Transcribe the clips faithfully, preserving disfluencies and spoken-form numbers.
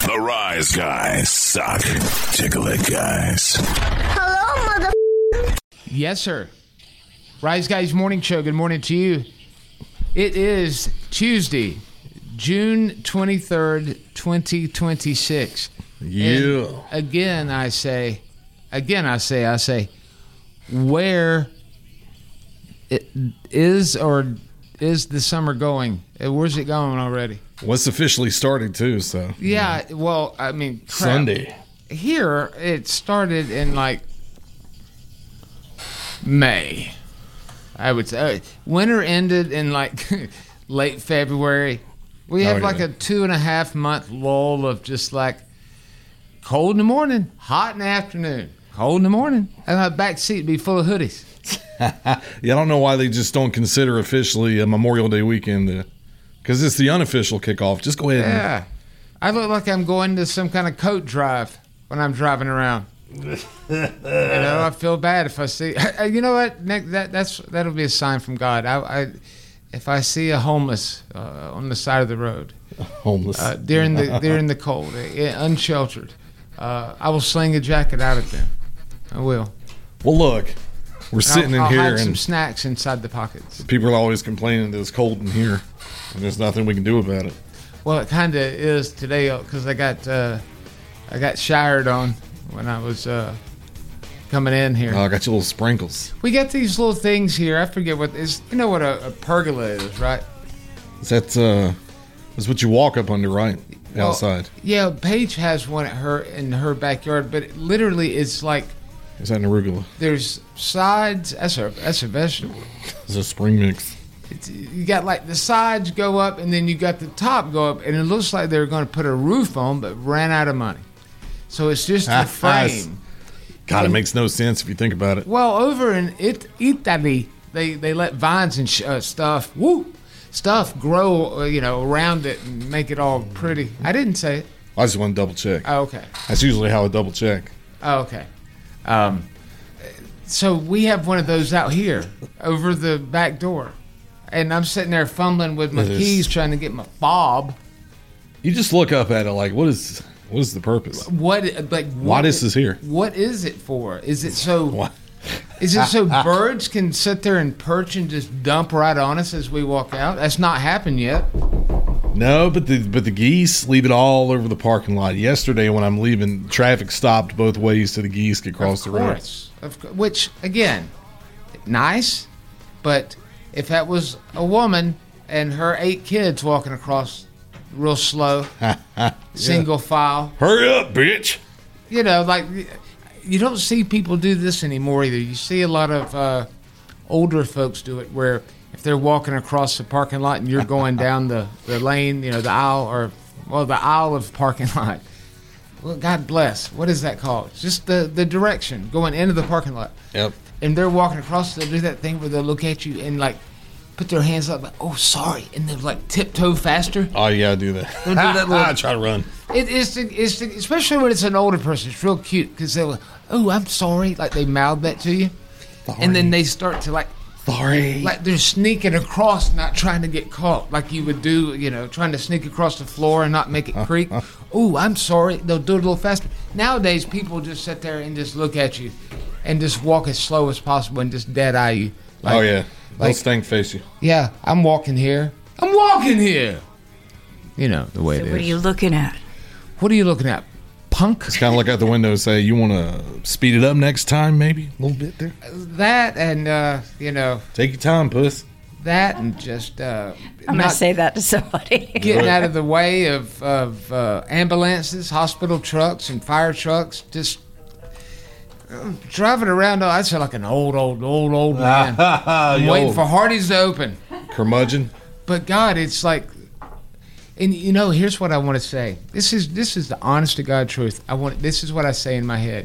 The Rise Guys suck. Tickle it, guys. Hello, mother. Yes, sir. Rise Guys Morning Show. Good morning to you. It is Tuesday, June twenty-third, twenty twenty-six. Yeah. And again, I say, again, I say, I say, where it is or is the summer going? Where's it going already? Well, it's officially started, too, so. Yeah, yeah. Well, I mean, crap. Sunday. Here, it started in like May. I would say winter ended in like late February. We have oh, yeah. like a two and a half month lull of just like cold in the morning, hot in the afternoon, cold in the morning, and my back seat be full of hoodies. Yeah, I don't know why they just don't consider officially a Memorial Day weekend because it's the unofficial kickoff. Just go ahead. Yeah, and... I look like I'm going to some kind of coat drive when I'm driving around. You know, I feel bad if I see. You know what? Nick, that that's that'll be a sign from God. I, I if I see a homeless uh, on the side of the road, homeless uh, during the during the cold, uh, unsheltered, uh, I will sling a jacket out at them. I will. Well, look, we're sitting I'll, in I'll here hide and some snacks inside the pockets. People are always complaining that it's cold in here, and there's nothing we can do about it. Well, it kind of is today because I got uh, I got showered on when I was uh, coming in here. Oh, I got you little sprinkles. We got these little things here. I forget what is. You know what a, a pergola is, right? Is that uh, that's what you walk up under, right? Well, outside. Yeah, Paige has one at her in her backyard, but it literally it's like is that an arugula? There's sides. That's a that's a vegetable. It's a spring mix. It's, you got like the sides go up, and then you got the top go up, and it looks like they were going to put a roof on, but ran out of money. So it's just a frame. God, it makes no sense if you think about it. Well, over in it, Italy, they, they let vines and sh- uh, stuff, woo, stuff grow, uh, you know, around it and make it all pretty. I didn't say it. I just want to double check. Oh, okay. That's usually how I double check. Oh, okay. Um, so we have one of those out here over the back door. And I'm sitting there fumbling with my keys trying to get my fob. You just look up at it like, what is... What is the purpose? What like what, why this is here? What is it for? Is it so? What? Is it so birds can sit there and perch and just dump right on us as we walk out? That's not happened yet. No, but the but the geese leave it all over the parking lot. Yesterday, when I'm leaving, traffic stopped both ways so the geese could cross of the road. Course. Of course. Which again, nice, but if that was a woman and her eight kids walking across. Real slow, yeah. Single file. Hurry up, bitch. You know, like, you don't see people do this anymore either. You see a lot of uh, older folks do it where if they're walking across the parking lot and you're going down the, the lane, you know, the aisle, or, well, the aisle of the parking lot. Well, God bless. What is that called? It's just the, the direction going into the parking lot. Yep. And they're walking across, they'll do that thing where they'll look at you and, like, put their hands up like, oh, sorry, and they're like tiptoe faster. Oh, you gotta do that. They'll do that little, I try to run. It, it's, the, it's the, especially when it's an older person. It's real cute because they're like, oh, I'm sorry, like they mouth that to you, sorry. And then they start to like, sorry, like they're sneaking across, not trying to get caught, like you would do, you know, trying to sneak across the floor and not make it creak. Oh, I'm sorry. They'll do it a little faster. Nowadays, people just sit there and just look at you, and just walk as slow as possible and just dead eye you. Like, oh yeah. Like, stank face you. Yeah, I'm walking here. I'm walking here. You know, the way so it is. What are you looking at? What are you looking at? Punk? Just kind of look out the window and say, you want to speed it up next time, maybe? A little bit there? That and, uh, you know. Take your time, puss. That and just. Uh, I'm going to say that to somebody. Getting out of the way of, of uh, ambulances, hospital trucks, and fire trucks. Just. Driving around, I sound like an old, old, old, old man. I'm waiting old. for Hardee's to open. Curmudgeon. But God, it's like, and you know, here's what I want to say. This is this is the honest to God truth. I want. This is what I say in my head.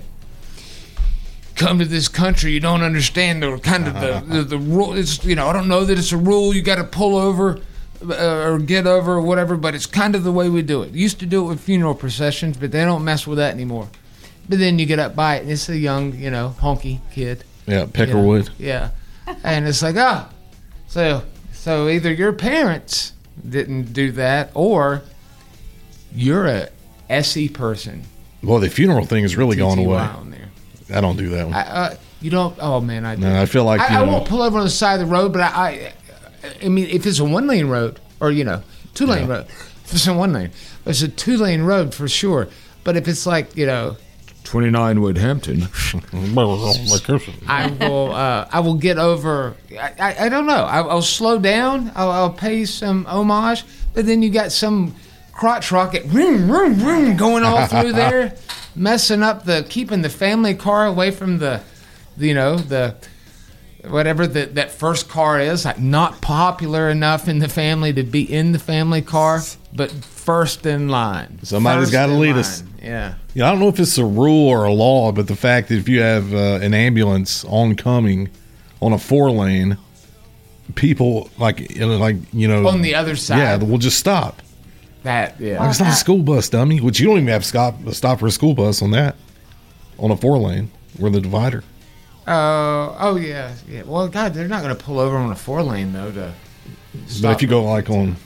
Come to this country, you don't understand the kind of the the, the rule. It's you know, I don't know that it's a rule. You got to pull over uh, or get over or whatever. But it's kind of the way we do it. Used to do it with funeral processions, but they don't mess with that anymore. But then you get up by it, and it's a young, you know, honky kid. Yeah, Peckerwood. You know? Yeah. And it's like, ah. Oh. So, so either your parents didn't do that, or you're a S E person. Well, the funeral thing is really going T T Y away. on there. I don't do that one. I, uh, you don't. Oh man, I do. No, I feel like, you I, I know- won't pull over on the side of the road, but I, I, I mean, if it's a one lane road or you know, two lane Yeah. road, if it's a one lane, it's a two lane road for sure. But if it's like you know, twenty-nine Woodhampton, I will. Uh, I will get over. I, I, I don't know. I, I'll slow down. I'll, I'll pay some homage. But then you got some crotch rocket, vroom, vroom, vroom, going all through there, messing up the keeping the family car away from the, you know, the whatever the, that first car is. Like not popular enough in the family to be in the family car, but first in line. Somebody's First gotta in lead line. us. Yeah. Yeah, I don't know if it's a rule or a law, but the fact that if you have uh, an ambulance oncoming on a four lane, people like you know, like you know On the other side. yeah, we'll just stop. That yeah. Like, it's not a school bus, dummy. Which you don't even have to stop stop for a school bus on that, on a four lane. We're the divider. Oh, oh yeah, yeah. Well, God, they're not going to pull over on a four lane though. To But stop. if you go like on,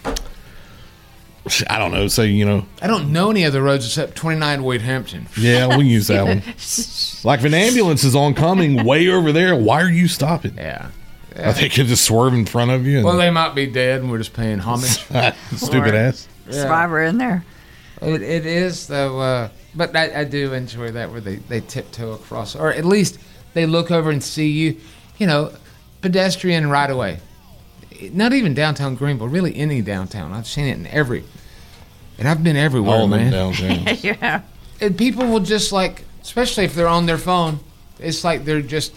I don't know, say you know, I don't know any other roads except twenty-nine Woodhampton. yeah, we can use that one. Like if an ambulance is oncoming way over there, why are you stopping? Yeah. I think you just swerve in front of you. And Well, they might be dead, and we're just paying homage. stupid ass. Survivor in there. It, it is though, uh, but I, I do enjoy that where they, they tiptoe across, or at least they look over and see you. You know, pedestrian right away. Not even downtown Greenville, really any downtown. I've seen it in every, and I've been everywhere, All them man. downtown. Yeah. And people will just like, especially if they're on their phone, it's like they're just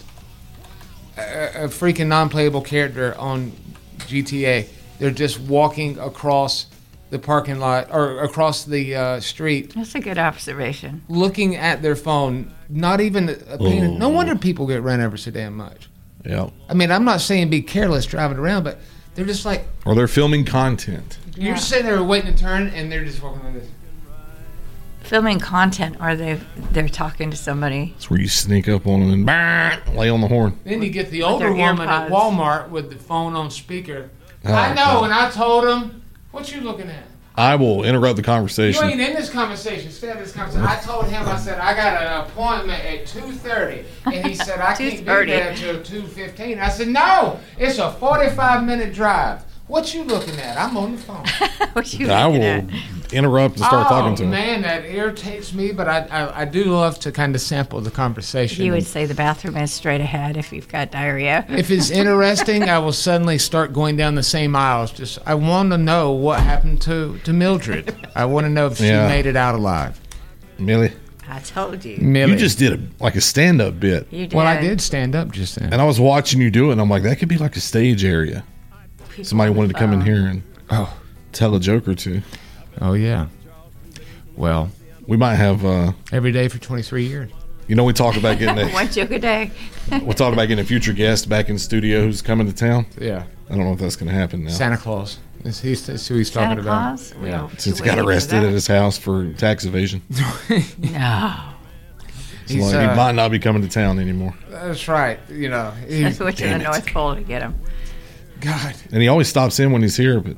a, a freaking non-playable character on G T A. They're just walking across the parking lot or across the uh, street, That's a good observation. looking at their phone. Not even a pain. Oh. No wonder people get run over so damn much. Yeah. I mean, I'm not saying be careless driving around, but they're just like Or they're filming content. you're Yeah. sitting there waiting to turn, and they're just walking like this. Filming content, or they they're talking to somebody. It's where you sneak up on them and bang, lay on the horn. Then you get the With older their woman at earpods. Walmart with the phone on speaker. Oh, I know, God. and I told him, "What you looking at? I will interrupt the You conversation. ain't in this conversation. Stay out of this conversation." I told him, I said, "I got an appointment at two thirty," and he said, "I can't be two thirty. there until two fifteen." I said, "No, it's a forty-five minute drive. What you looking at? I'm on the phone." What you I will looking at? interrupt and start oh, talking to him. man, that irritates me, but I, I I do love to kind of sample the conversation. You would say the bathroom is straight ahead if you've got diarrhea. If it's interesting, I will suddenly start going down the same aisles. Just I want to know what happened to, to Mildred. I want to know if she Yeah. made it out alive. Millie, I told you. Millie. you just did a, like a stand-up bit. You did. Well, I did stand up just then. And I was watching you do it, and I'm like, that could be like a stage area. People Somebody on the wanted to come in phone. here and Oh, tell a joke or two. oh yeah. Well, We might have, uh, every day for twenty-three years. you know, we talk about getting a, One joke a day. we talk about getting a future guest back in studio who's coming to town. Yeah. I don't know if that's going to happen now. Santa Claus. Is he, is who he's talking Santa about? Claus? We Yeah. don't- Since he waiting got for arrested that. at his house for tax evasion. No. So He's, like, uh, he might not be coming to town anymore. That's right. You know. he- That's what to the damn it. North Pole to get him. God. And he always stops in when he's here, but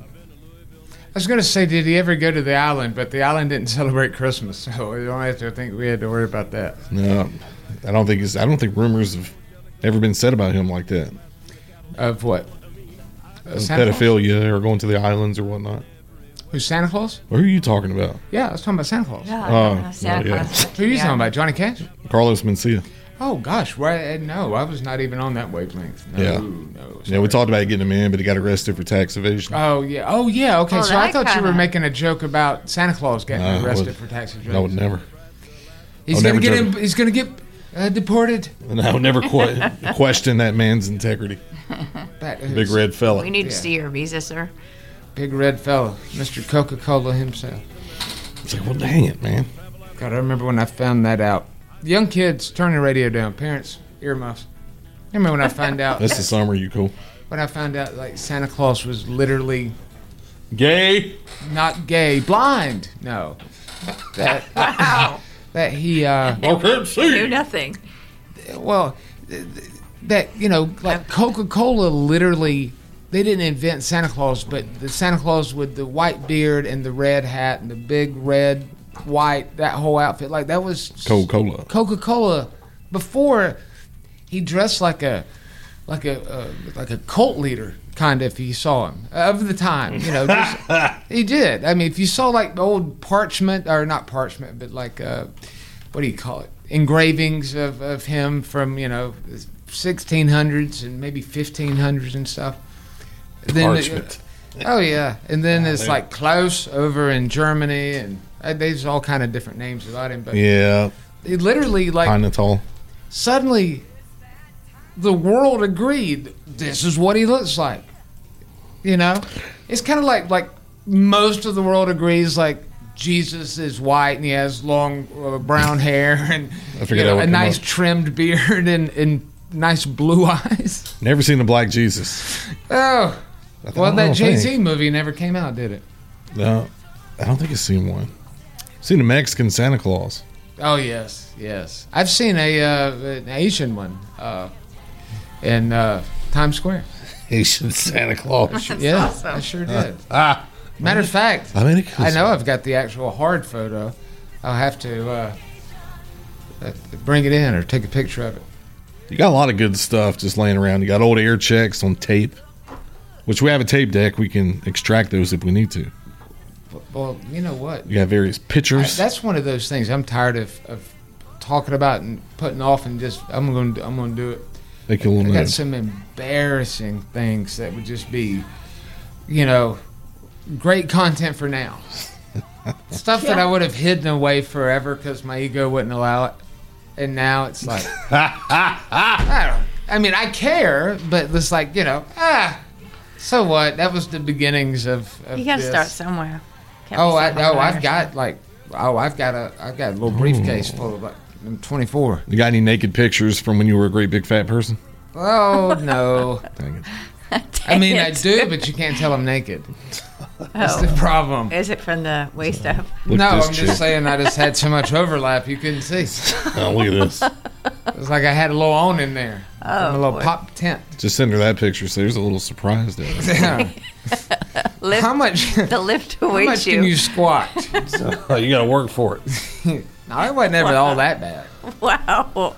I was going to say, did he ever go to the island? But the island didn't celebrate Christmas, so we don't have to think we had to worry about that. no, I don't think it's, I don't think rumors have ever been said about him like that. Of what? Uh, Of Santa Claus? pedophilia or going to the islands or whatnot. Who's Santa Claus? Who are you talking about? Yeah, I was talking about Santa Claus. Yeah, Oh, no, Santa yeah. Claus. Who are you Yeah. talking about? Johnny Cash? Carlos Mencia. Oh gosh, why? No, I was not even on that wavelength. No, Yeah. no. Yeah, we sorry. talked about getting him in, but he got arrested for tax evasion. Oh yeah, oh yeah. Okay, Oh, so I that thought you were kinda- making a joke about Santa Claus getting No, I arrested would- for tax I would evasion. never. He's I would gonna never get joke. him. He's gonna get uh, deported. And I would never que- question that man's integrity. That Big is- red fella. We need to Yeah. see your visa, sir. big red fellow, Mister Coca-Cola himself. It's like, well, dang it, man. God, I remember when I found that out. Young kids, turn the radio down. Parents, earmuffs. I remember when I found out. That's the summer, you cool. When I found out, like Santa Claus was literally Gay. not gay, blind. No, that Wow. that he. Uh, I can't Do see. nothing. well, th- th- that you know, like Coca-Cola, literally, they didn't invent Santa Claus, but the Santa Claus with the white beard and the red hat and the big red white, that whole outfit. Like, that was Coca-Cola. Coca-Cola. Before, he dressed like a like a uh, like a cult leader, kind of, if you saw him, of the time. You know, just, he did. I mean, if you saw, like, the old parchment, or not parchment, but, like, uh, what do you call it? Engravings of, of him from, you know, sixteen hundreds and maybe fifteen hundreds and stuff. Then Parchment. It, oh, yeah. And then it's, like, Klaus over in Germany, and uh, there's all kind of different names about him. But Yeah. it literally, like, Pinatol. suddenly the world agreed this is what he looks like. You know, it's kind of like like most of the world agrees, like, Jesus is white and he has long uh, brown hair and I figured you know, that would a come nice up. trimmed beard and, and nice blue eyes. Never seen a black Jesus. Oh, I well, don't that Jay-Z think. movie never came out, did it? No, I don't think I've seen one. I've seen a Mexican Santa Claus. Oh, yes, yes. I've seen a uh, an Asian one uh, in uh, Times Square. Asian Santa Claus. Yeah, awesome. I sure did. ah, Matter of fact, I mean, it I was- know I've got the actual hard photo. I'll have to uh, uh, bring it in or take a picture of it. You got a lot of good stuff just laying around. You got old air checks on tape, which we have a tape deck. We can extract those if we need to. Well, you know what? You got various I, pictures. that's one of those things I'm tired of, of talking about and putting off, and just I'm going to I'm going to do it. Make you a I little got note. some embarrassing things that would just be, you know, great content for now. Stuff that I would have hidden away forever because my ego wouldn't allow it, and now it's like, I don't. I mean, I care, but it's like, you know, ah, so what? That was the beginnings of. of You got to this. start somewhere. Can't Oh, be I, something oh, like I've that. got like, oh, I've got a, I've got a little briefcase full of like, I'm twenty-four. You got any naked pictures from when you were a great big fat person? Oh no. Dang it. I mean, I It. do, but you can't tell I'm naked. That's the Oh. problem. Is it from the waist up? Look No, at this I'm chick. just saying I just had so much overlap you couldn't see. Oh, look at this. It was like I had a little on in there. Oh, a little boy. pop tent. Just send her that picture. So there's a little surprise there. Yeah. Lift, How much? the lift How awaits much you. can you squat? Oh, you got to work for it. No, it wasn't ever all that bad. Wow.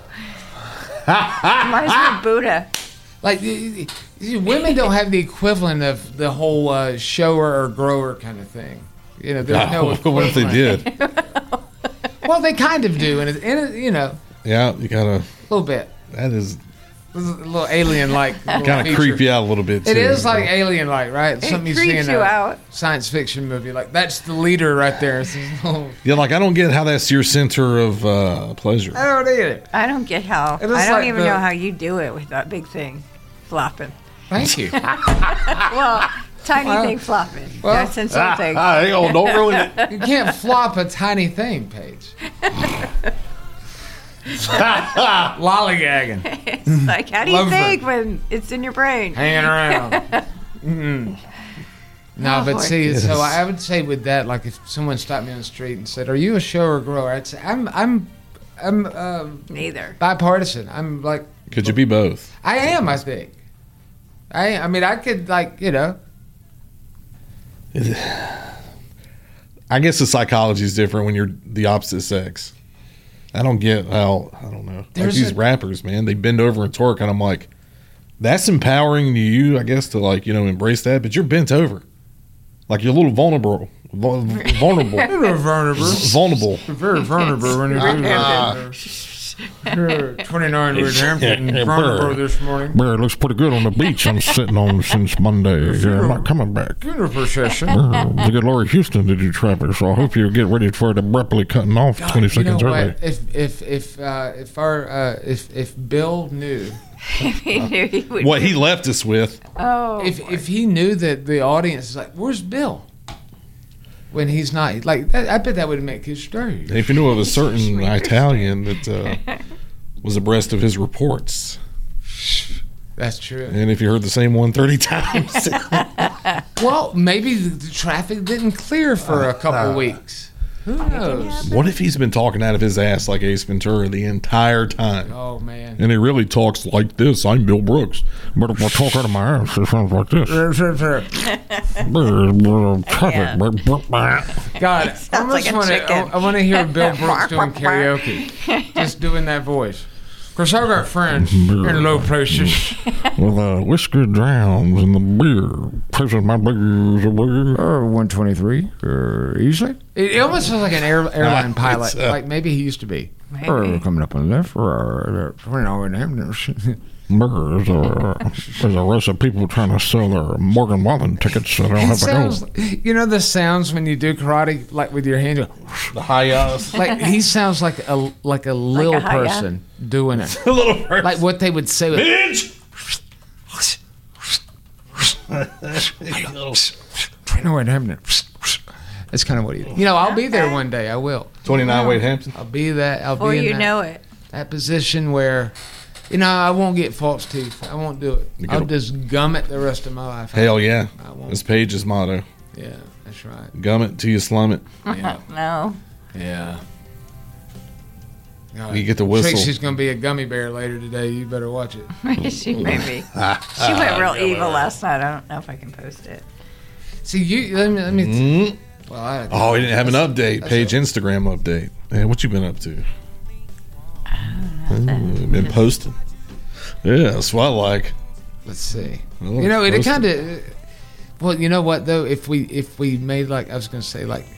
Reminds me of Buddha. Like y- y- y- women don't have the equivalent of the whole uh, shower or grower kind of thing. You know, there's no. what if they equivalent. did? Well, they kind of do, and it, and it, you know, Yeah, you got to. a little bit, That is a little alien-like. kind of creep you out a little bit, too. It is like alien-like, right? Something you see creeps in you a out. science fiction movie. Like that's the leader right there. It's this little- Yeah, like, I don't get how that's your center of uh, pleasure. I don't need it. I don't get how. It looks I don't like even the- know how you do it with that big thing flopping. Thank you. Well, tiny Well- thing flopping. well- That's insulting. Ah, hang on, don't ruin it. You can't flop a tiny thing, Paige. Lollygagging, It's like, how do you Love think it. when it's in your brain? hanging around. Mm. No, Oh, but boy. see, so I would say with that, like if someone stopped me on the street and said, "Are you a shower or grower?" I'd say, "I'm, I'm, I'm uh, Neither. bipartisan. I'm like, Could you be both? I am. I think. I, I mean, I could like, you know, I guess the psychology is different when you're the opposite sex. I don't get how, I don't know. Like There's these a- rappers, man, they bend over and twerk, and I'm like, that's empowering to you, I guess, to like, you know, embrace that, but you're bent over. Like you're a little vulnerable. Vul- vulnerable. very vulnerable, vulnerable. very vulnerable when you're Ah. You're twenty-nine with Hampton Yeah, vulnerable brr. this morning. Bear, it looks pretty good on the beach I'm sitting on since Monday. Yeah, I'm not coming back. Funeral procession. Uh, we got Laurie Houston to do traffic, so I hope you get ready for it abruptly cutting off twenty You seconds know early. what? If if if uh, if our uh, if if Bill knew He knew he would. What he left us with. Oh, if if he knew that the audience is like, "Where's Bill?" When he's not like, that, I bet that would make his story. If you knew of a certain Italian that uh, was abreast of his reports, That's true. and if you heard the same one thirty times, Well, maybe the, the traffic didn't clear for a couple weeks. Who knows? What if he's been talking out of his ass like Ace Ventura the entire time? Oh man. And he really talks like this. I'm Bill Brooks. But if I talk out of my ass, it sounds like this. God, I Sounds almost like a want to. chicken. I, I want to hear Bill Brooks doing karaoke, just doing that voice. Cause I got friends in low places. With the whiskey drowns and the beer places my beers away. Oh, one twenty-three, uh, easily. It, it almost feels like an air, airline pilot. It's, uh, like maybe he used to be. Maybe. Uh, coming up on the left. Uh, twenty hour There's a, there's a rush of people trying to sell their Morgan Wallen tickets, so they don't It have to sounds, go. you know the sounds when you do karate, like with your hand. The hi-yas. Like he sounds like a like a little a hi-ya? person doing it. A little person. Like what they would say. With, Bitch! no, what happened? That's kind of what he. You know, I'll be there Okay. one day. I will. twenty-nine Wade Hampton. I'll be that. I'll Before be in you that, know it. that position where, you know, I won't get false teeth. I won't do it. You I'll get a- just gum it the rest of my life. Hell yeah. I won't. That's Paige's motto. Yeah, that's right. Gum it till you slum it. Yeah. No. Yeah. God. You get the whistle. Trixie's gonna be a gummy bear later today. You better watch it. She maybe. She went real evil last night. I don't know if I can post it. See, you let me. Let me Mm. well, I, Oh, he didn't have an update. that's Paige a- Instagram update. Man, what you been up to? Nothing. Ooh, been posting. Yeah, that's what I like. let's see. Well, You know, it posting. kind of. Well, you know what though? If we if we made like I was gonna say like,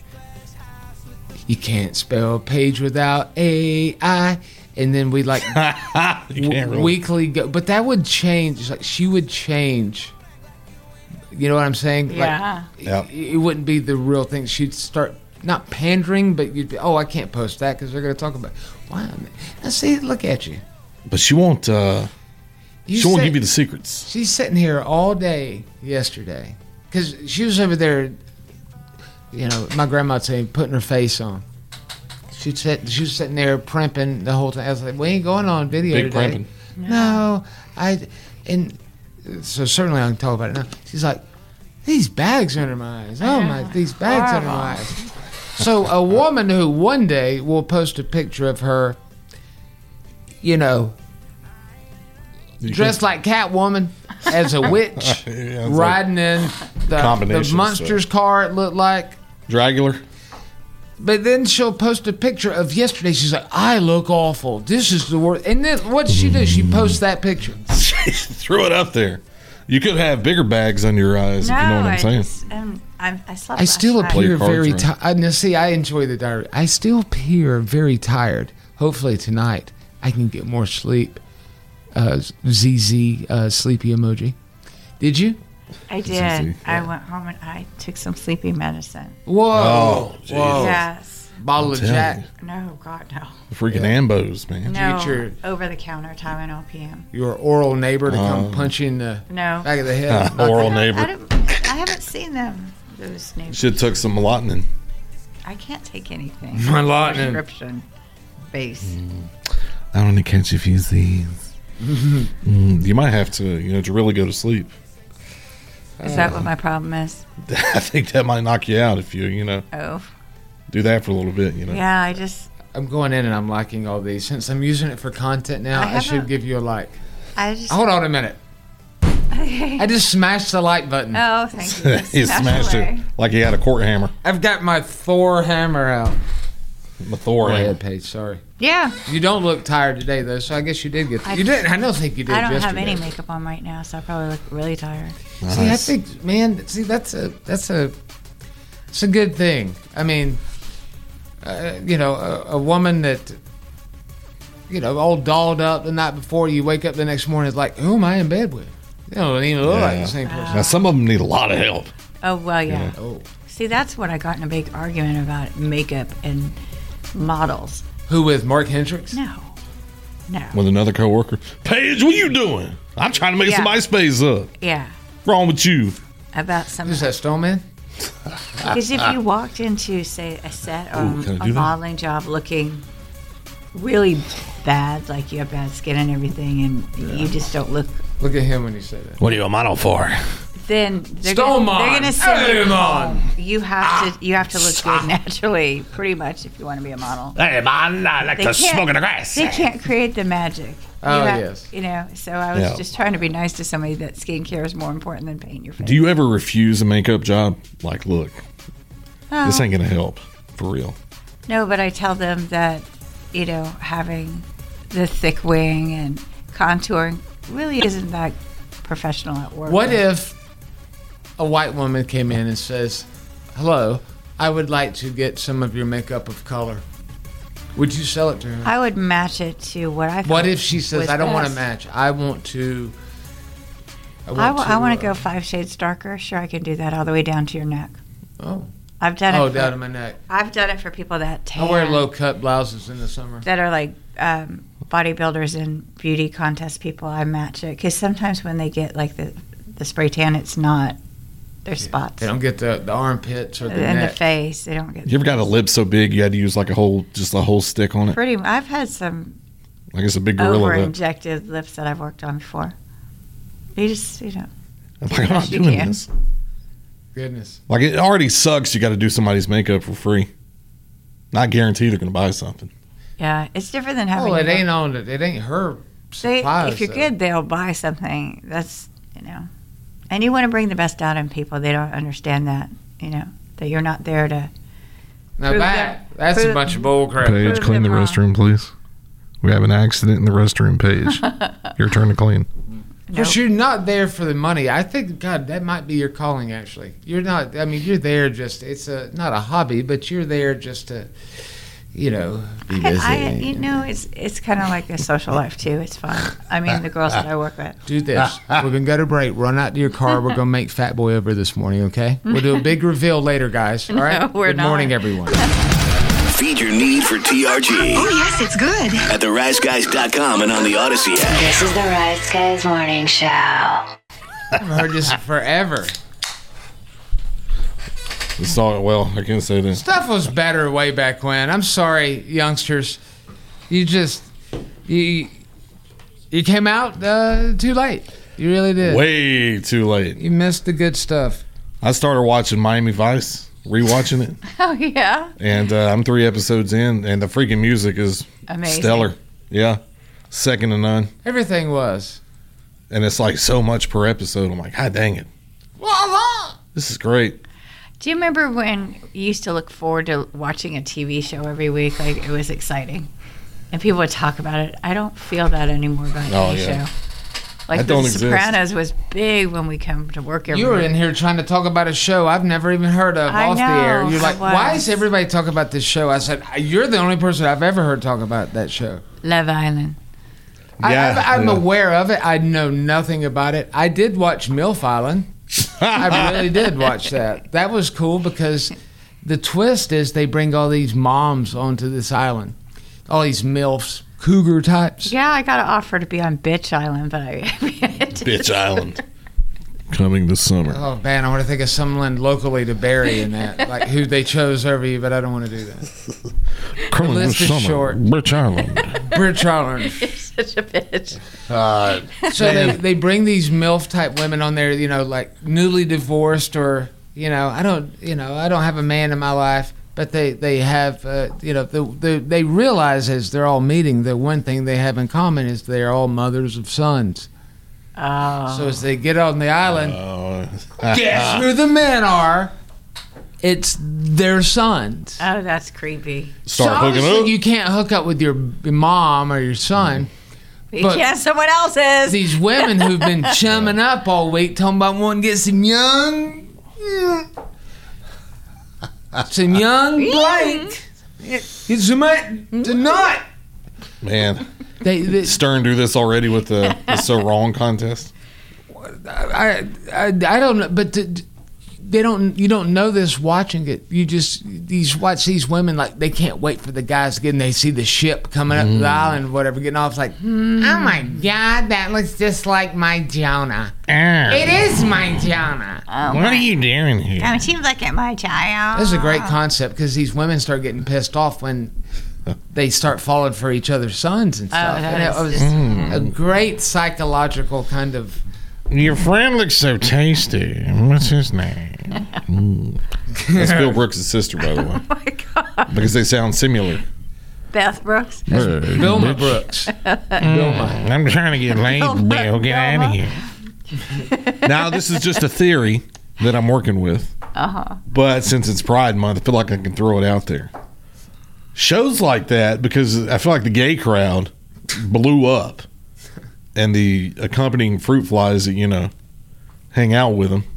you can't spell page without A I, and then we like You can't really. weekly go, but that would change. Like she would change. You know what I'm saying? Yeah. Like, Yeah. it, it wouldn't be the real thing. She'd start not pandering, but you'd be, oh, I can't post that because they're going to talk about. Wow, now see, look at you. But she won't. Uh, you she won't sit- give you the secrets. She's sitting here all day yesterday because she was over there. You know, my grandma'd say putting her face on. She said she was sitting there primping the whole time. I was like, "We ain't going on video Big today." primping. No, I and so certainly I can talk about it now. She's like, "These bags under my eyes. Oh my, these bags under my eyes." So a woman who one day will post a picture of her, you know, You dressed like Catwoman as a witch, Yeah, it's like riding in the, the combination monsters car. It looked like. Dragular. But then she'll post a picture of yesterday. She's like, "I look awful. This is the worst." And then what does she do? She posts that picture. Threw it up there. You could have bigger bags under your eyes, No, if you know what I'm I, saying. just, um, I, I slept I still last night. appear Play your cards very right. tired. Now, see, I enjoy the diary. I still appear very tired. Hopefully tonight I can get more sleep. Uh, Z Z uh, sleepy emoji. Did you? I did. easy. I went home and I took some sleeping medicine. Whoa! Oh, Jesus. Whoa! Yes. Bottle of telling Jack. No, God, no. Freaking Ambos, man. No. get your- Over the counter Tylenol P M. Your oral neighbor to come Oh. punch you in the No. back of the head. Uh, oral I, neighbor. don't, I haven't seen them. Those neighbors. Should have took some melatonin. I can't take anything. Melatonin. Prescription base. I only catch a few things. Mm, you might have to, you know, to really go to sleep. Is that what my problem is? I think that might knock you out if you, you know, Oh. do that for a little bit, you know. Yeah, I just, I'm going in and I'm liking all these. Since I'm using it for content now, I I, should haven't- give you a like. I just. Hold on a minute. I just smashed the like button. Oh, thank you. he Smash smashed away. it like he had a court hammer. I've got my Thor hammer out. The Thor Go hammer. ahead, Paige. Sorry. Yeah. You don't look tired today, though, so I guess you did get. I- you didn't. I don't think you did. I don't have yesterday. any makeup on right now, so I probably look really tired. See, I Nice. think, man. See, that's a that's a it's a good thing. I mean, uh, you know, a, a woman that, you know, all dolled up the night before, you wake up the next morning, it's like, who am I in bed with? You don't even look like Yeah. the same person. Now, some of them need a lot of help. Oh, well, yeah. Oh, See, that's what I got in a big argument about makeup and models. who with Mark Hendricks? No. No. With another coworker. Paige, what you doing? I'm trying to make Yeah. some MySpace up. Yeah. Wrong with you? About some. Who's that, Stoneman? Because if you walked into, say, a set or Ooh, can I a do that? modeling job looking really bad, like you have bad skin and everything, and you just don't look, Look at him when you say that. What are you a model for? then they're Storm gonna, they're on. gonna send you Storm on. home. You have to you have to look good naturally, pretty much, if you want to be a model. Hey, man, I like They to can't- smoke in the grass. They can't create the magic. Oh, you have- yes. You know, so I was Yeah. just trying to be nice to somebody that skincare is more important than painting your face. Do you ever refuse a makeup job? Like, look, Oh, this ain't gonna help for real. no, but I tell them that, you know, having the thick wing and contouring really isn't that professional at work. What if a white woman came in and says, "Hello, I would like to get some of your makeup of color." Would you sell it to her? I would match it to what I. What thought if she says, was "I don't want to best. match. I want to." I I, want w- I want to uh, go five shades darker. Sure, I can do that all the way down to your neck. Oh, I've done oh, it. down For, to my neck. I've done it for people that tan, I wear low cut blouses in the summer. that are like um, bodybuilders and beauty contest people. I match it because sometimes when they get like the the spray tan, it's not their spots. They don't get the, the armpits or the And the neck. face, they don't get. You ever got a lip so big you had to use like a whole, just a whole stick on it? Pretty. I've had some Like it's a big gorilla over lip. injected lips that I've worked on before. You just, you know, I'm like, I'm not Yes, you doing can. this. Goodness. Like it already sucks. You got to do somebody's makeup for free. Not guaranteed they're gonna buy something. yeah, it's different than having. Oh, it your- ain't on it. It ain't her They, supplies. if you're though. good, they'll buy something. That's, you know, and you want to bring the best out in people. They don't understand that, you know, that you're not there to. Now prove that them- that's a prove- bunch of bull crap. Paige, Prove clean the them wrong. restroom, please. We have an accident in the restroom, Paige. Your turn to clean. But you're not there for the money. I think, God, that might be your calling. Actually, you're not. I mean, you're there just. It's a not a hobby, but you're there just to, you know, be busy. I, I, you know, it's it's kind of like a social life too. It's fun. I mean, the girls that I work with. Do this. We're gonna go to break. Run out to your car. We're gonna make Fat Boy over this morning. Okay. We'll do a big reveal later, guys. All right. No, we're Good morning, not. everyone. Feed your need for T R G Oh, yes, it's good. at the rise guys dot com and on the Odyssey app. This is the Rise Guys Morning Show. I've heard this forever. This song, well, I can't say this. Stuff was better way back when. I'm sorry, youngsters. You just you you came out uh, too late. You really did. Way too late. You missed the good stuff. I started watching Miami Vice, rewatching it, Oh yeah, and uh, I'm three episodes in, and the freaking music is amazing. stellar. Yeah, second to none. Everything was. And it's like so much per episode. I'm like, God dang it, this is great. Do you remember when you used to look forward to watching a T V show every week? Like it was exciting, and people would talk about it. I don't feel that anymore about Oh, any yeah. show. Like That The don't exist. Sopranos was big when we come to work every You were week. in here trying to talk about a show I've never even heard of I off the know, air. You're I like, why was. is everybody talking about this show? I said, you're the only person I've ever heard talk about that show. Love Island. Yeah, I, I'm yeah. aware of it. I know nothing about it. I did watch MILF Island. I really did watch that. That was cool because the twist is they bring all these moms onto this island, all these MILFs, cougar types. Yeah, I got an offer to be on Bitch Island, but I Bitch Island. Coming this summer. Oh man, I want to think of someone locally to bury in that, like who they chose over you, but I don't want to do that. Coming list this is summer. short. Bitch Island. Bridge Island. such a bitch. Uh, So they, they bring these MILF type women on there, you know, like newly divorced or, you know, I don't, you know, I don't have a man in my life, but they, they have, uh, you know, the, the, they realize as they're all meeting that one thing they have in common is they're all mothers of sons. Oh. So as they get on the island, oh. guess who the men are? It's their sons. Oh, that's creepy. So Start hooking obviously up. you can't hook up with your mom or your son. You But- can't, someone else's. These women who've been chumming up all week talking about wanting to get some young, some young Blake. Get some tonight. Man, They, they, Stern do this already with the, the So Wrong contest. I, I, I don't know, but the, they don't. You don't know this watching it. You just these watch these women like they can't wait for the guys to get in. They see the ship coming up the island, or whatever, getting off. It's like, oh my god, that looks just like my Jonah. It is my Jonah. What are you doing here? Don't you look at my child. This is a great concept because these women start getting pissed off when they start falling for each other's sons and stuff. that and it is was just- a great psychological kind of Your friend looks so tasty. What's his name? Mm. That's Bill Brooks' sister, by the way. Oh my God. Because they sound similar. Beth Brooks. Hey, Vilma bitch. Brooks. Mm, I'm trying to get laid, Vilma, Bill. Get out of here. Now, this is just a theory that I'm working with. Uh-huh. But since it's Pride Month, I feel like I can throw it out there. Shows like that, because I feel like the gay crowd blew up. And the accompanying fruit flies that, you know, hang out with them.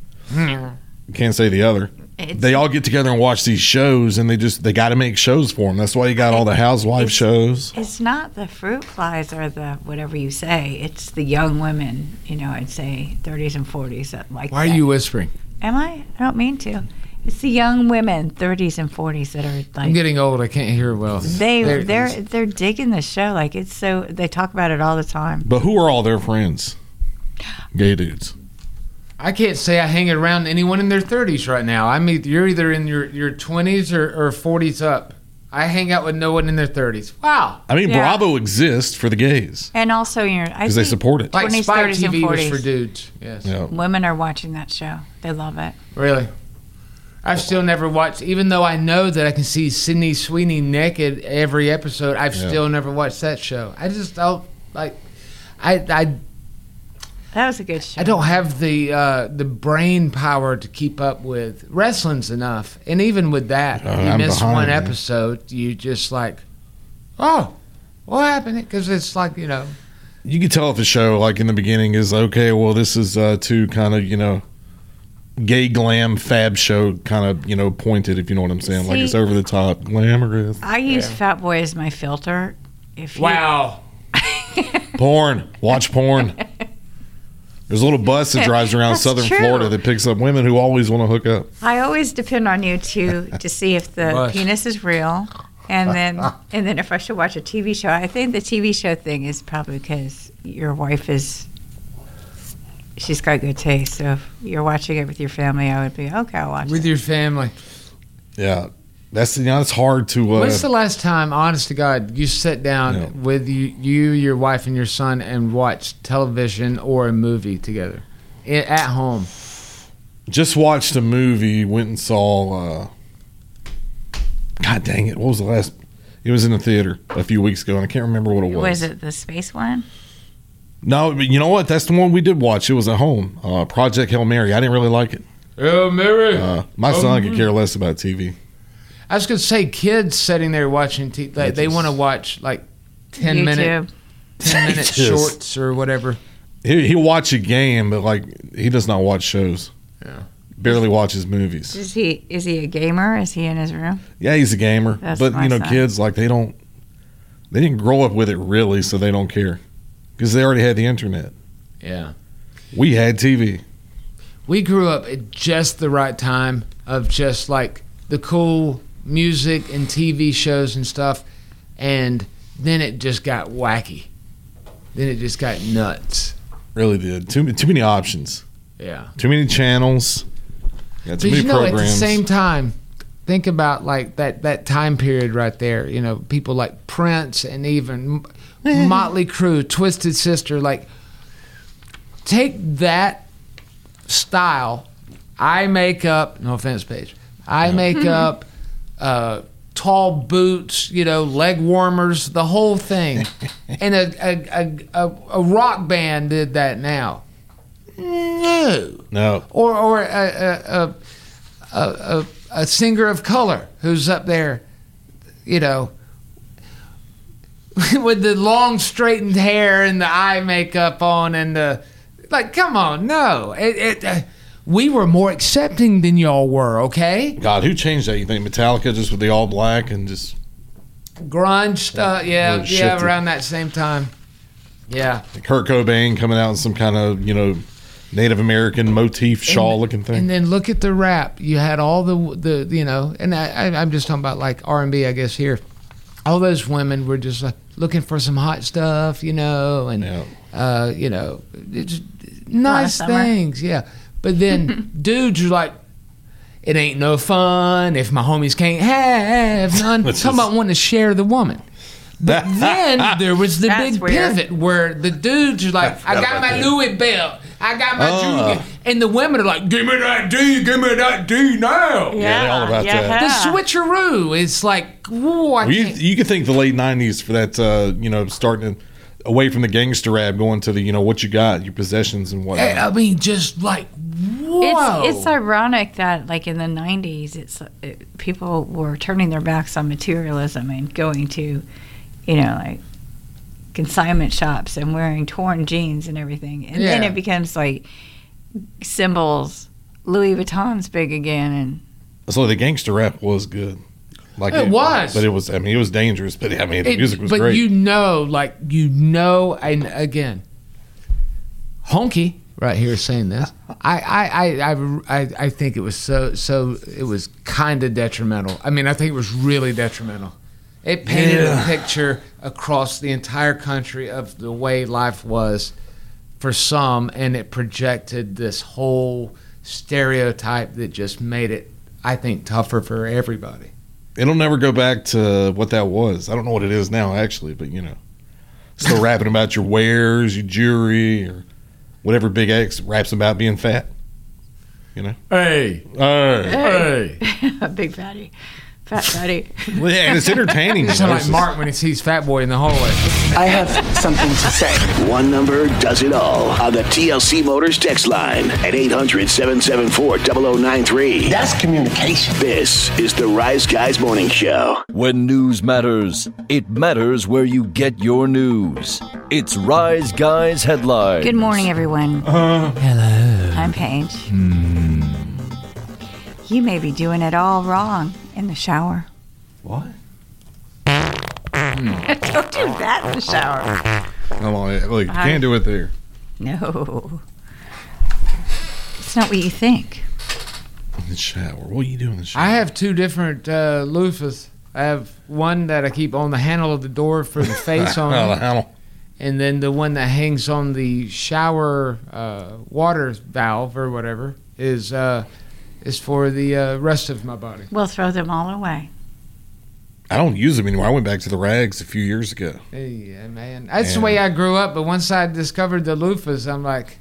Can't say the other. It's- They all get together and watch these shows, and they just they got to make shows for them. That's why you got all the housewife It's- shows. It's not the fruit flies or the whatever you say. It's the young women, you know, I'd say thirties and forties that like Why are that. you whispering? Am I? I don't mean to. It's the young women, thirties and forties, that are I'm like getting old. I can't hear well. they There it they're is. they're digging the show. Like it's so they talk about it all the time. But who are all their friends? Gay dudes. I can't say I hang around anyone in their thirties right now. I mean, you're either in your, your twenties or, or forties up. I hang out with no one in their thirties. Wow. I mean, Yeah. Bravo exists for the gays And also, you know, I because they think support it. Like twenties, Spike thirties, T and V was forties. for dudes. Yes. Yeah. women are watching that show. They love it. Really? I've still never watched, even though I know that I can see Sydney Sweeney naked every episode, I've Yeah. still never watched that show. I just don't, like, I, I, That was a good show. I don't have the uh, the brain power to keep up with. Wrestling's enough. And even with that, Oh, you I'm miss behind, one man. episode, you just like, oh, what happened? Because it's like, you know, You can tell if a show, like in the beginning, is okay. Well, this is uh, too kind of, you know, gay glam fab show kind of, you know, pointed. If you know what I'm saying, like See- it's over the top, glamorous. I use Fat Boy as my filter. If you, wow. Porn. Watch porn. There's a little bus that drives around That's southern true. Florida that picks up women who always want to hook up. I always depend on you to to see if the Bus. penis is real, and then and then if I should watch a T V show. I think the T V show thing is probably because your wife is. She's got good taste, so if you're watching it with your family, I would be okay. I'll watch With it. your family. Yeah, that's you know it's hard to. Uh, When's the last time, honest to God, you sat down Yeah. with you, you, your wife, and your son and watched television or a movie together I- at home? just watched a movie. Went and saw. Uh, God dang it! What was the last? It was in the theater a few weeks ago, and I can't remember what it was. Was it the space one? No, but you know what? That's the one we did watch. It was at home. Uh, Project Hail Mary. I didn't really like it. Oh, Mary. Uh, my son could care less about T V. I was going to say, kids sitting there watching T V, they, they just- want to watch like ten YouTube. minute, ten minute Just- shorts or whatever. He he watch a game, but like he does not watch shows. Yeah. Barely watches movies. Is he is he a gamer? Is he in his room? Yeah, he's a gamer, That's but my you know, son. kids like they don't. They didn't grow up with it really, so they don't care because they already had the internet. Yeah. We had T V. We grew up at just the right time of just like the cool music and T V shows and stuff. And then it just got wacky. Then it just got nuts. Really did. Too too many options. Yeah. Too many channels. Yeah, too But many you know, programs. at the same time, think about like that, that time period right there. You know, people like Prince and even Motley Crue, Twisted Sister. Like, take that style, eye makeup, no offense, Paige, eye makeup, uh, tall boots, you know, leg warmers, the whole thing. And a, a, a, a, a rock band did that now. No. no. Or or a a, a, a, a singer of color who's up there, you know, with the long straightened hair and the eye makeup on and the like. Come on, no, it. it uh, we were more accepting than y'all were. Okay, God, who changed that? You think Metallica just with the all black and just grunge stuff. Yeah, Really yeah, shifted. around that same time. Yeah. Kurt Cobain coming out in some kind of, you know, Native American motif shawl looking thing? And then look at the rap. You had all the the you know, and I, I, I'm just talking about like R and B, I guess here. All those women were just like looking for some hot stuff, you know, and Yeah. uh, you know, it's nice summer. things, yeah. But then dudes are like, it ain't no fun if my homies can't have none. Which Talking is- about wanting to share the woman. But then there was the That's big weird. pivot where the dudes are like, I got my Louis belt. I got my Uh. Judy. And the women are like, give me that D, give me that D now. Yeah, they're all about that. The switcheroo is like, whoa, I Well, you, can't. you could think the late nineties for that, uh, you know, starting away from the gangster rap, going to the, you know, what you got, your possessions and whatnot. I mean, just like, whoa. It's it's ironic that like in the nineties, it's it, people were turning their backs on materialism and going to, you know, like consignment shops and wearing torn jeans and everything, and then Yeah. it becomes like symbols. Louis Vuitton's big again, and So the gangster rap was good. Like It was. But it was, I mean, it was dangerous, but I mean, the It- music was but great. you know, like, you know, and again, Honky right here is saying this. I, I, I, I, I, I think it was so, so, it was kind of detrimental. I mean, I think it was really detrimental. It painted Yeah. a picture across the entire country of the way life was for some, and it projected this whole stereotype that just made it, I think, tougher for everybody. It'll never go back to what that was. I don't know what it is now, actually, but you know, still rapping about your wares, your jewelry, or whatever Big X raps about being fat. You know, Hey, hey, hey. a big fatty, fat fatty. well, yeah, and it's entertaining. You you sound know, like it's Mark when he sees Fat Boy in the hallway. I have something to say. One number does it all on the T L C Motors text line at eight hundred, seven seven four, zero zero nine three. That's communication. This is the Rise Guys Morning Show. When news matters, it matters where you get your news. It's Rise Guys Headlines. Good morning, everyone. Hello. I'm Paige. You may be doing it all wrong in the shower. What? Don't do that in the shower. Come on, look, you can't do it there. No. It's not what you think. In the shower. What are you doing in the shower? I have two different uh, loofahs. I have one that I keep on the handle of the door for the face on Oh, the it, handle. and then the one that hangs on the shower uh, water valve or whatever is uh, is for the uh, rest of my body. We'll throw them all away. I don't use them anymore. I went back to the rags a few years ago. Hey, man, that's Yeah. the way I grew up. But once I discovered the loofahs, I'm like,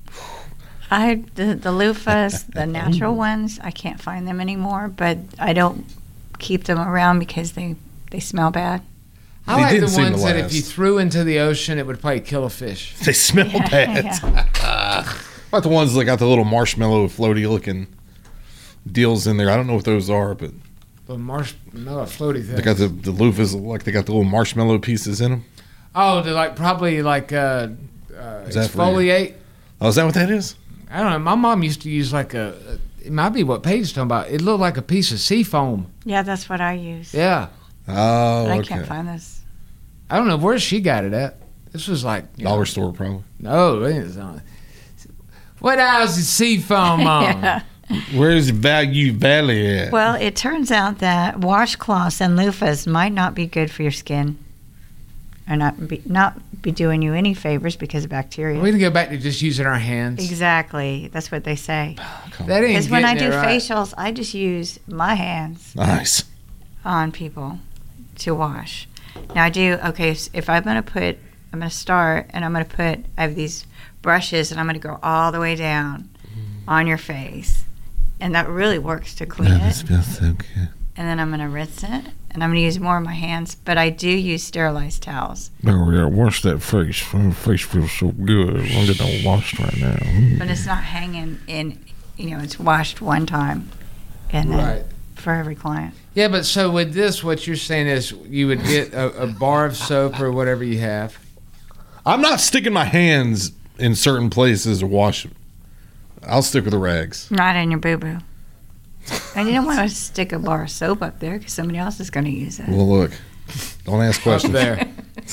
I the, the loofahs, the natural ones, I can't find them anymore, but I don't keep them around because they, they smell bad. I They like didn't the seem to ones that if last. you threw into the ocean, it would probably kill a fish. They smell bad. About the ones that got the little marshmallow floaty looking deals in there. I don't know what those are, but The marshmallow floaty thing. they got the, the loofahs, like they got the little marshmallow pieces in them. Oh, they're like probably like uh, uh, Is that for you? exfoliate. Oh, is that what that is? I don't know. My mom used to use like a. It might be what Paige's talking about. It looked like a piece of sea foam. Yeah, that's what I use. Yeah, Oh, But I okay. can't find this. I don't know where she got it at. This was like you Dollar know, store, probably. No, it is on. What else is sea foam on? Yeah. Where's Value Valley at? Well, it turns out that washcloths and loofahs might not be good for your skin, or not be not be doing you any favors because of bacteria. We need to go back to just using our hands. Exactly, that's what they say. That ain't Because when I getting do it right. facials, I just use my hands Nice. on people to wash. Now I do okay. s- If I'm gonna put, I'm gonna start, and I'm gonna put. I have these brushes, and I'm gonna go all the way down on your face, and that really works to clean Oh, it. smells so good. And then I'm gonna rinse it, and I'm gonna use more of my hands. But I do use sterilized towels. Oh, yeah, wash that face. My face feels so good. I'm getting all washed right now. But it's not hanging in. You know, it's washed one time, and then Right. for every client. Yeah, but so with this, what you're saying is you would get a, a bar of soap or whatever you have. I'm not sticking my hands in certain places to wash them. I'll stick with the rags. Not in your boo boo. And you don't want to stick a bar of soap up there because somebody else is going to use it. Well, look, don't ask Up questions. there.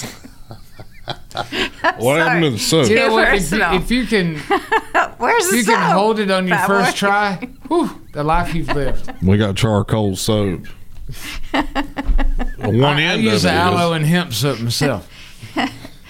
What happened to the soap? You know what? If, you- Personal. if you can, Where's if the you soap? can hold it on your Fat first boy. try, whew, the life you've lived. We got charcoal soap. One I, I end use of the it aloe is, and hemp soap myself.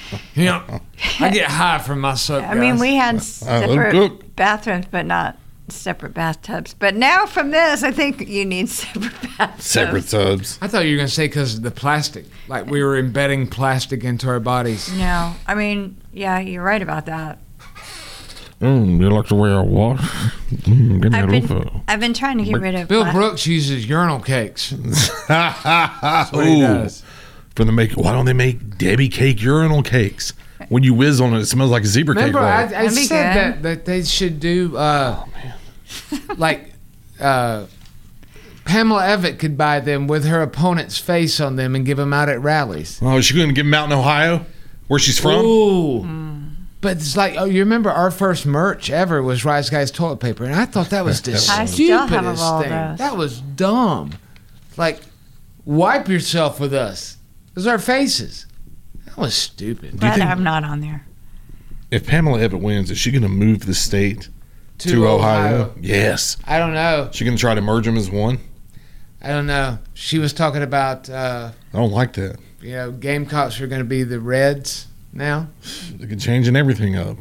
Yeah, I get high from my soap. I mean, guys. we had Uh, separate look. bathrooms, but not separate bathtubs. But now from this, I think you need separate bathtubs. Separate tubs. I thought you were going to say because of the plastic. Like we were embedding plastic into our bodies. No. I mean, yeah, you're right about that. Mm, you like the way I wash? Mm, give me I've a been, loofah. I've been trying to get rid of Bill plastic. Brooks uses urinal cakes. That's what he Ooh. does. From the make, why don't they make Debbie cake urinal cakes? When you whiz on it, it smells like a zebra Remember, cake. I, bar. I That'd be said good. that, that they should do, uh, like, uh, Pamela Evitt could buy them with her opponent's face on them and give them out at rallies. Oh, is she going to give them out in Ohio, where she's from? Ooh. But it's like, oh, you remember our first merch ever was Rise Guys toilet paper, and I thought that was the I stupidest still have a roll of thing. those. That was dumb. Like, wipe yourself with us. Those are our faces. That was stupid. Glad think- I'm not on there. If Pamela Evitt wins, is she going to move the state to, To Ohio? Ohio. Yes. I don't know. She going to try to merge them as one? I don't know. She was talking about, uh, I don't like that. you know, Gamecocks are going to be the Reds now. They're changing everything up.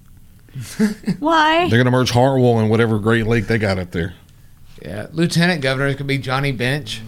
Why? They're going to merge Hartwell and whatever Great Lake they got up there. Yeah, Lieutenant Governor could be Johnny Bench.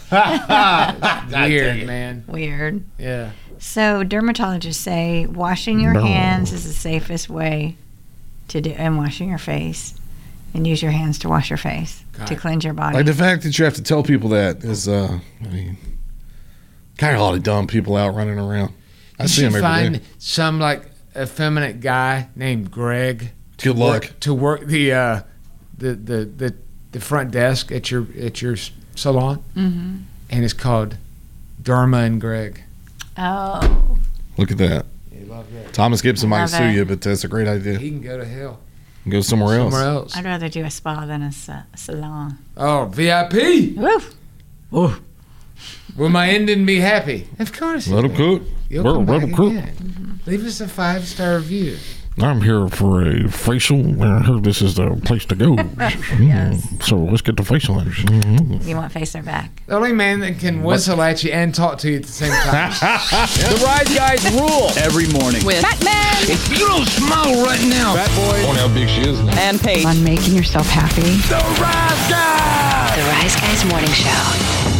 Weird, man. Weird. Yeah. So dermatologists say washing your No. hands is the safest way to do, and washing your face, and use your hands to wash your face God. to cleanse your body. Like the fact that you have to tell people that is, uh, I mean, kind of a lot of dumb people out running around. I You see them should every find day. some like effeminate guy named Greg. to Good luck. work- to work the uh, the, the the the front desk at your at your s- salon, Mm-hmm. and it's called Derma and Greg. Oh, Look at that. You love that. Thomas Gibson might Love sue it. you, but that's a great idea. He can go to hell Go somewhere else. somewhere else. I'd rather do a spa than a sa- salon. Oh, V I P. Woo. Will my ending be happy? Of course. Let it them will. cook. You'll Let come 'em- let back 'em cook. again. Leave us a five star review. I'm here for a facial. I heard this is the place to go. Mm, so let's get the facial in. Mm. You want face or back? The only man that can whistle at you and talk to you at the same time. The Rise Guys rule every morning. With Batman If you don't smile right now, Fat Boy. Wonder how big she is now. and Paige. On making yourself happy. The Rise Guys. The Rise Guys Morning Show.